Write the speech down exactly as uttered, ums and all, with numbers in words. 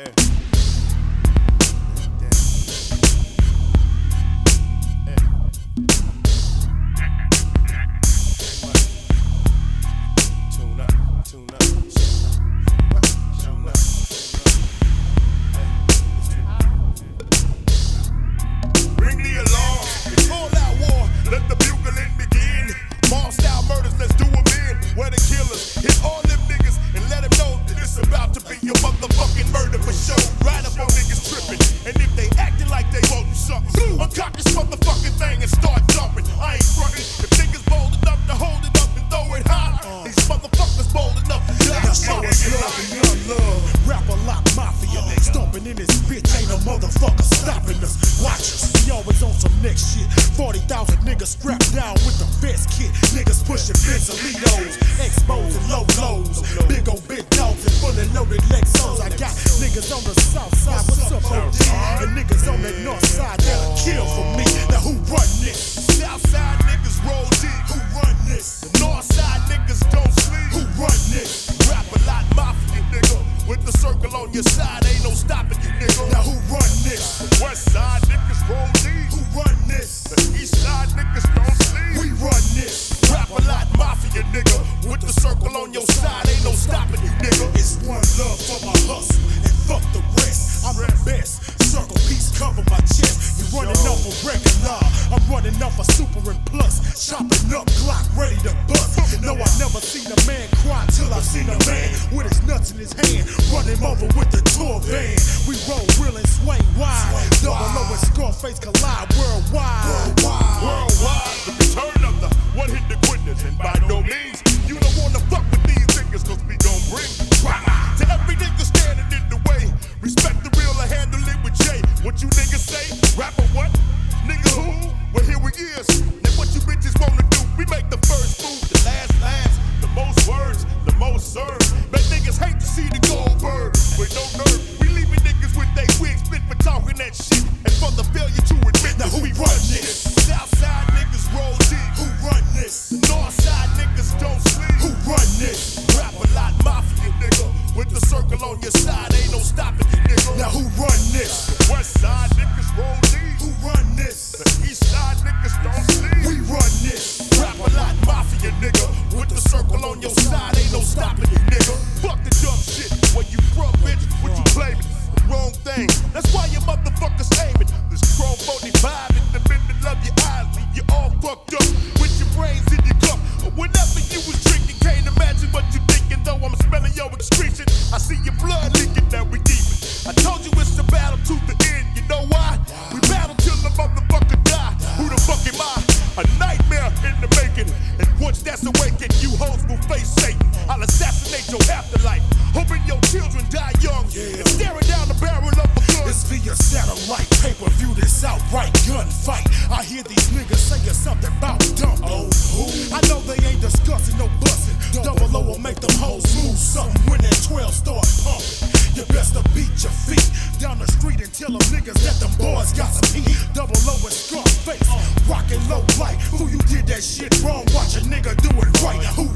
forty thousand niggas strapped down with the vest kit. Niggas pushing Benzolitos, exposing low lows. Big old big dogs and fully loaded Lexos. I got niggas on the south side, what's up, O G? And niggas on the north side, that'll kill for me. Now who run this? South side niggas roll deep. Who run this? The north side niggas don't sleep. Who run this? Rap a lot mafia, nigga. With the circle on your side, ain't no stopping you, nigga. Now who run this? The west side niggas roll deep. Who run this? The east side niggas don't sleep. We run this. Rap a lot mafia, nigga. With the circle on your side, ain't no stopping you, nigga. It's one love for my hustle and fuck the rest. I'm the best. Circle piece cover my chest. You running off a regular, I'm running off a super and plus. Chopping up Glock, ready to bust. No, I never seen a man cry till I seen a man with his nuts in his hand, run him over with the tour van. We roll real and swing wide. Double O and Scarface collide worldwide. Worldwide, worldwide. The return of the one hit the quitters, and by no means you don't wanna fuck with these niggas, cause we gon' bring drama to every nigga standing in the way. Respect the real and handle it with Jay. What you niggas say? Rapper what? Nigga who? Well, here we is. And what you bitches wanna do? We make the first move, the last last, the most words, the most served. Make niggas hate to see the gold bird with no nerve. We leaving niggas with they wigs split for talking that shit, and for the failure to admit now that who we run this? Southside niggas roll deep. Who run this? The north side niggas don't sleep. Who run this? Rap a lot mafia, nigga. With the circle on your side, ain't no stopping you, nigga. Now who run this? The west side niggas roll deep. Who run this? The east side niggas don't sleep. We run this. Rap a lot mafia, nigga. With the circle on your side, ain't no stopping you, nigga. Fuck the dumb shit. Where you from, bitch? What you claiming? The wrong thing. That's why you motherfuckers aiming. This chrome forty-five in the middle of your eyes, leave you all fucked up with your brains in your cup. Or whenever you was drinking, can't imagine what you thinking. Though I'm smelling your excretion, I see your blood leaking. Now we deep. I told you it's a battle to the end. You know why? We battle till the motherfucker die. Who the fuck am I? A nightmare in the making. And once that's awakened, you hoes will face Satan. I'll assassinate your afterlife, hoping your children die young. Yeah. And staring down the barrel of a gun. It's via satellite, pay-per-view, this outright gunfight. I hear these niggas saying something about dumping. Oh, who? I know they ain't discussing no busting. Double O will make them hoes move something when that twelve start pumping. You best to beat your feet down the street and tell them niggas that them boys got some heat. Double O and Scarface, rockin' low light. Who you did that shit wrong? Watch a nigga do it right. Who